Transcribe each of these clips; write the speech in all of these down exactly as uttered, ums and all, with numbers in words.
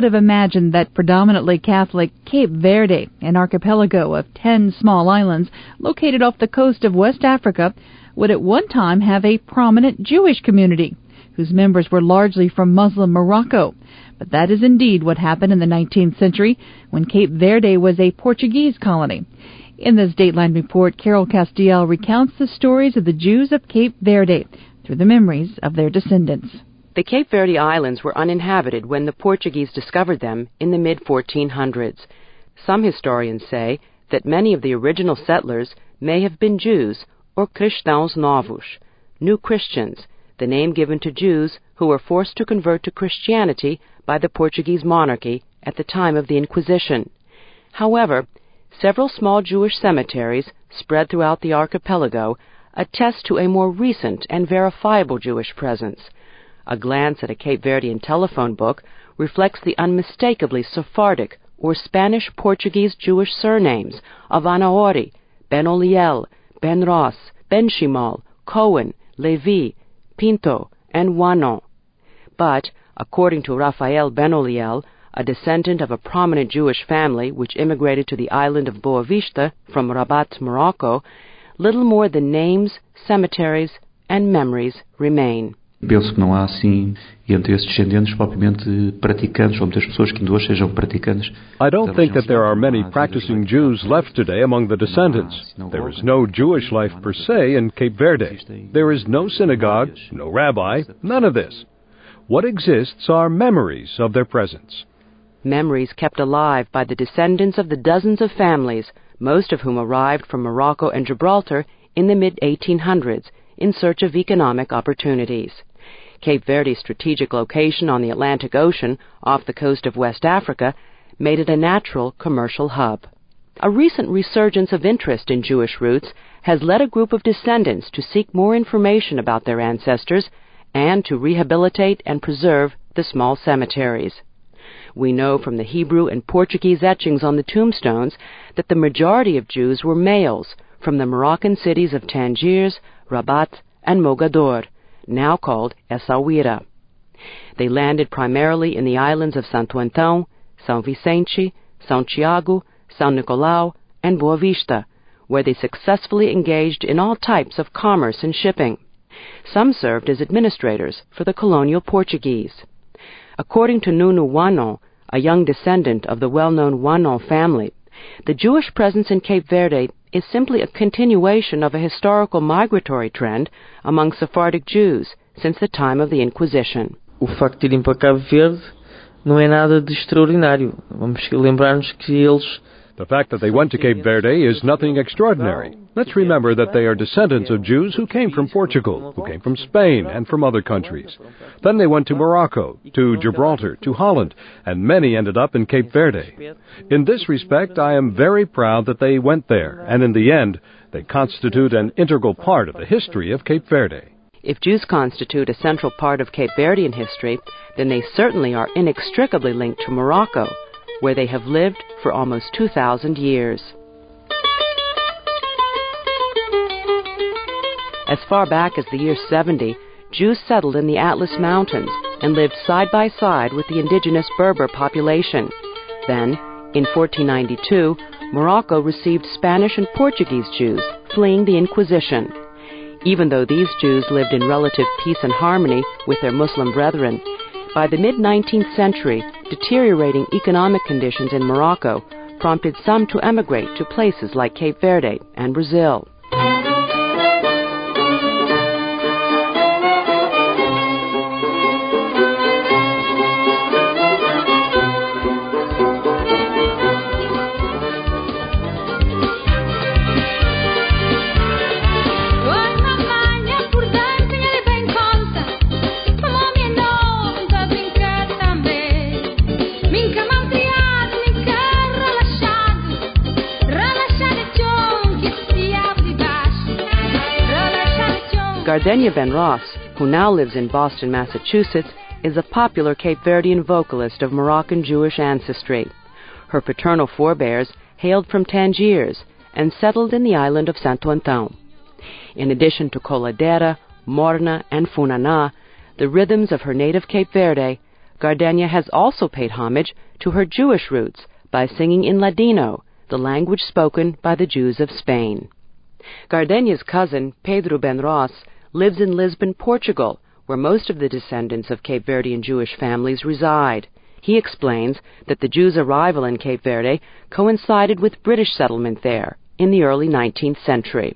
would have imagined that predominantly Catholic Cape Verde, an archipelago of ten small islands located off the coast of West Africa, would at one time have a prominent Jewish community, whose members were largely from Muslim Morocco. But that is indeed what happened in the nineteenth century, when Cape Verde was a Portuguese colony. In this Dateline report, Carol Castiel recounts the stories of the Jews of Cape Verde through the memories of their descendants. The Cape Verde Islands were uninhabited when the Portuguese discovered them in the mid fourteen hundreds. Some historians say that many of the original settlers may have been Jews, or Cristãos Novos, New Christians, the name given to Jews who were forced to convert to Christianity by the Portuguese monarchy at the time of the Inquisition. However, several small Jewish cemeteries spread throughout the archipelago attest to a more recent and verifiable Jewish presence. A glance at a Cape Verdean telephone book reflects the unmistakably Sephardic or Spanish-Portuguese Jewish surnames of Anaori, Ben Oliel, Ben Ross, Ben Shimal, Cohen, Levi, Pinto, and Wanon. But, according to Rafael Ben Oliel, a descendant of a prominent Jewish family which immigrated to the island of Boa Vista from Rabat, Morocco, little more than names, cemeteries, and memories remain. Penso que não há, assim, entre esses descendentes, propriamente praticantes, ou muitas pessoas que ainda hoje sejam praticantes. I don't think that there are many practicing Jews left today among the descendants. There is no Jewish life per se in Cape Verde. There is no synagogue, no rabbi, none of this. What exists are memories of their presence. Memories kept alive by the descendants of the dozens of families, most of whom arrived from Morocco and Gibraltar in the mid eighteen hundreds in search of economic opportunities. Cape Verde's strategic location on the Atlantic Ocean off the coast of West Africa made it a natural commercial hub. A recent resurgence of interest in Jewish roots has led a group of descendants to seek more information about their ancestors and to rehabilitate and preserve the small cemeteries. We know from the Hebrew and Portuguese etchings on the tombstones that the majority of Jews were males from the Moroccan cities of Tangiers, Rabat, and Mogador, now called Essaouira. They landed primarily in the islands of Santo Antão, São Vicente, São Tiago, São Nicolau, and Boa Vista, where they successfully engaged in all types of commerce and shipping. Some served as administrators for the colonial Portuguese. According to Nuno Wanon, a young descendant of the well-known Wanon family, the Jewish presence in Cape Verde is simply a continuation of a historical migratory trend among Sephardic Jews since the time of the Inquisition. O facto de irem para Cabo Verde não é nada de extraordinário. Vamos lembrar-nos que eles... The fact that they went to Cape Verde is nothing extraordinary. Let's remember that they are descendants of Jews who came from Portugal, who came from Spain, and from other countries. Then they went to Morocco, to Gibraltar, to Holland, and many ended up in Cape Verde. In this respect, I am very proud that they went there, and in the end, they constitute an integral part of the history of Cape Verde. If Jews constitute a central part of Cape Verdean history, then they certainly are inextricably linked to Morocco, where they have lived for almost two thousand years. As far back as the year seventy, Jews settled in the Atlas Mountains and lived side by side with the indigenous Berber population. Then, in fourteen ninety-two, Morocco received Spanish and Portuguese Jews fleeing the Inquisition. Even though these Jews lived in relative peace and harmony with their Muslim brethren, by the mid-nineteenth century, deteriorating economic conditions in Morocco prompted some to emigrate to places like Cape Verde and Brazil. Gardenia Ben Ross, who now lives in Boston, Massachusetts, is a popular Cape Verdean vocalist of Moroccan Jewish ancestry. Her paternal forebears hailed from Tangiers and settled in the island of Santo Antão. In addition to Coladera, Morna, and Funaná, the rhythms of her native Cape Verde, Gardenia has also paid homage to her Jewish roots by singing in Ladino, the language spoken by the Jews of Spain. Gardenia's cousin, Pedro Benros, lives in Lisbon, Portugal, where most of the descendants of Cape Verdean Jewish families reside. He explains that the Jews' arrival in Cape Verde coincided with British settlement there in the early nineteenth century.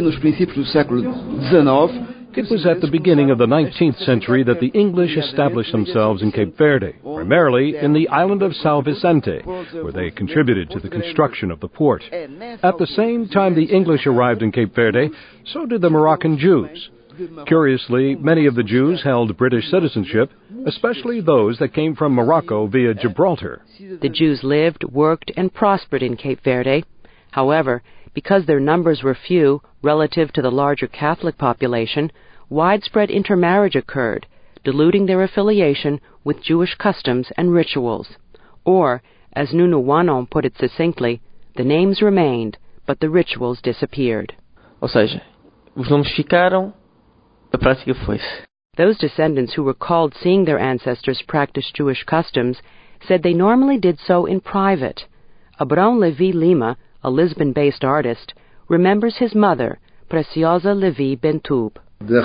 It was at the beginning of the nineteenth century that the English established themselves in Cape Verde, primarily in the island of São Vicente, where they contributed to the construction of the port. At the same time the English arrived in Cape Verde, so did the Moroccan Jews. Curiously, many of the Jews held British citizenship, especially those that came from Morocco via Gibraltar. The Jews lived, worked, and prospered in Cape Verde. However, because their numbers were few relative to the larger Catholic population, widespread intermarriage occurred, diluting their affiliation with Jewish customs and rituals. Or, as Nuno Wanon put it succinctly, the names remained, but the rituals disappeared. Ou seja, os nomes ficaram, a prática foi-se. Those descendants who recalled seeing their ancestors practice Jewish customs said they normally did so in private. Abrão Levi Lima, a Lisbon-based artist, remembers his mother, Preciosa Levi Bentub. The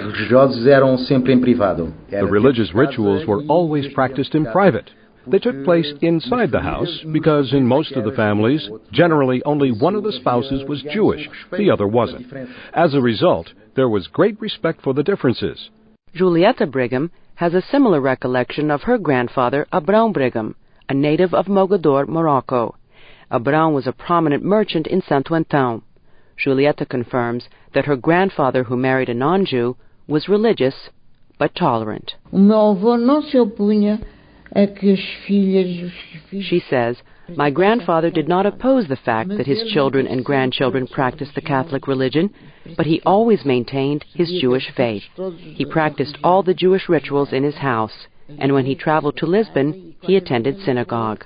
religious rituals were always practiced in private. They took place inside the house because in most of the families, generally only one of the spouses was Jewish, the other wasn't. As a result, there was great respect for the differences. Julieta Brigham has a similar recollection of her grandfather, Abrão Brigham, a native of Mogador, Morocco. Abrão was a prominent merchant in Santo Antão. Julieta confirms that her grandfather, who married a non-Jew, was religious but tolerant. She says, "My grandfather did not oppose the fact that his children and grandchildren practiced the Catholic religion, but he always maintained his Jewish faith. He practiced all the Jewish rituals in his house, and when he traveled to Lisbon, he attended synagogue."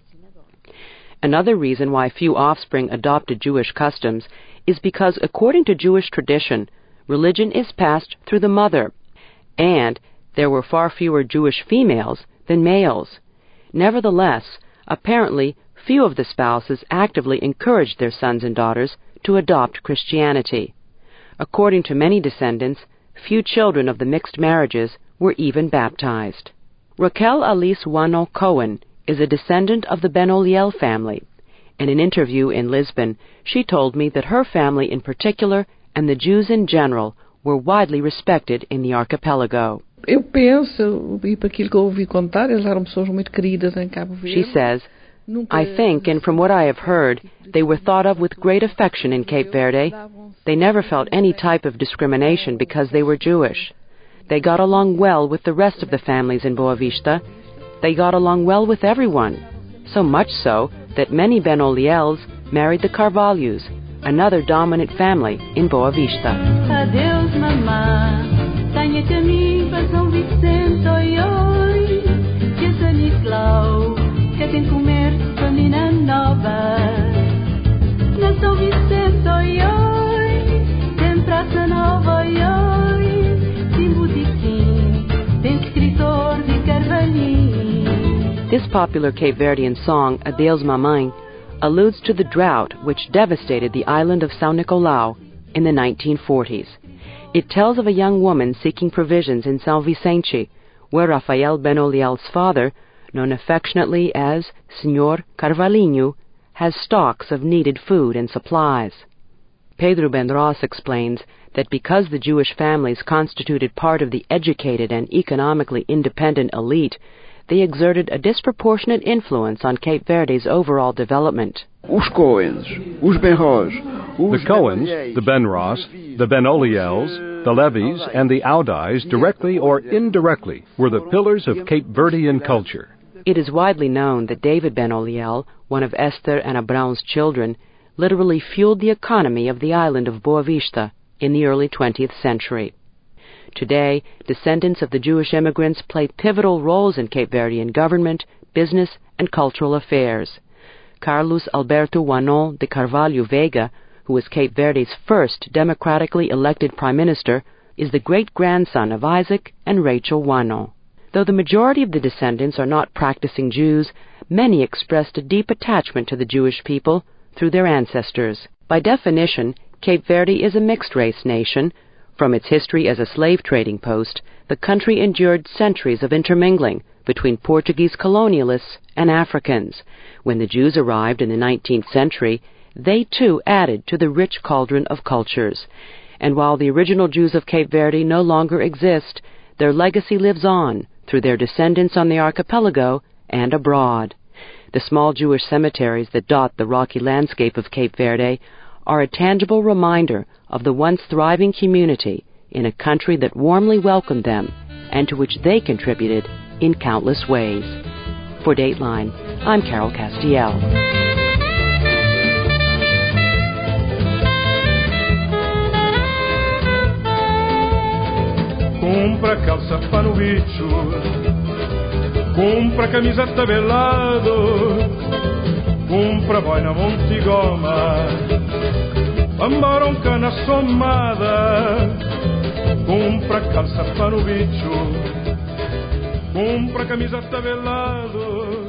Another reason why few offspring adopted Jewish customs is because, according to Jewish tradition, religion is passed through the mother, and there were far fewer Jewish females than males. Nevertheless, apparently, few of the spouses actively encouraged their sons and daughters to adopt Christianity. According to many descendants, few children of the mixed marriages were even baptized. Raquel Alice Wano Cohen is a descendant of the Benoliel family. In an interview in Lisbon, she told me that her family in particular and the Jews in general were widely respected in the archipelago. Eu penso, e por aquilo que eu ouvi contar, eles eram pessoas muito queridas em Cabo Verde. She says, "I think, and from what I have heard, they were thought of with great affection in Cape Verde. They never felt any type of discrimination because they were Jewish. They got along well with the rest of the families in Boa Vista. They got along well with everyone, so much so that many Benoliels married the Carvalhos, another dominant family in Boa Vista." Adeus, mamá, tenha caminho para São Vicente, oi, oi, que São Nicolau, que tem comer famina nova. Na São Vicente, oi, oi, tem praça nova, oi, oi, tem botiquim, tem escritor de Carvalhinho. This popular Cape Verdean song, Adeus Mamãe, alludes to the drought which devastated the island of São Nicolau in the nineteen forties. It tells of a young woman seeking provisions in São Vicente, where Rafael Benoliel's father, known affectionately as Senhor Carvalhinho, has stocks of needed food and supplies. Pedro Benros explains that because the Jewish families constituted part of the educated and economically independent elite, they exerted a disproportionate influence on Cape Verde's overall development. Os Coens, os Benros, the Coens, the Benros, the Benoliels, the Levies, and the Audais, directly or indirectly, were the pillars of Cape Verdean culture. It is widely known that David Benoliel, one of Esther and Abrão's children, literally fueled the economy of the island of Boa Vista in the early twentieth century. Today, descendants of the Jewish immigrants play pivotal roles in Cape Verdean government, business, and cultural affairs. Carlos Alberto Wanon de Carvalho Veiga, who was Cape Verde's first democratically elected prime minister, is the great-grandson of Isaac and Rachel Wanon. Though the majority of the descendants are not practicing Jews, many expressed a deep attachment to the Jewish people through their ancestors. By definition, Cape Verde is a mixed-race nation. From its history as a slave trading post, the country endured centuries of intermingling between Portuguese colonialists and Africans. When the Jews arrived in the nineteenth century, they too added to the rich cauldron of cultures. And while the original Jews of Cape Verde no longer exist, their legacy lives on through their descendants on the archipelago and abroad. The small Jewish cemeteries that dot the rocky landscape of Cape Verde are a tangible reminder of the once thriving community in a country that warmly welcomed them and to which they contributed in countless ways. For Dateline, I'm Carol Castiel. Compra calça pano bicho, compra camisa tabelado, compra boina montigoma, ambaronca na somada, compra calça pano bicho, compra camisa tabelado.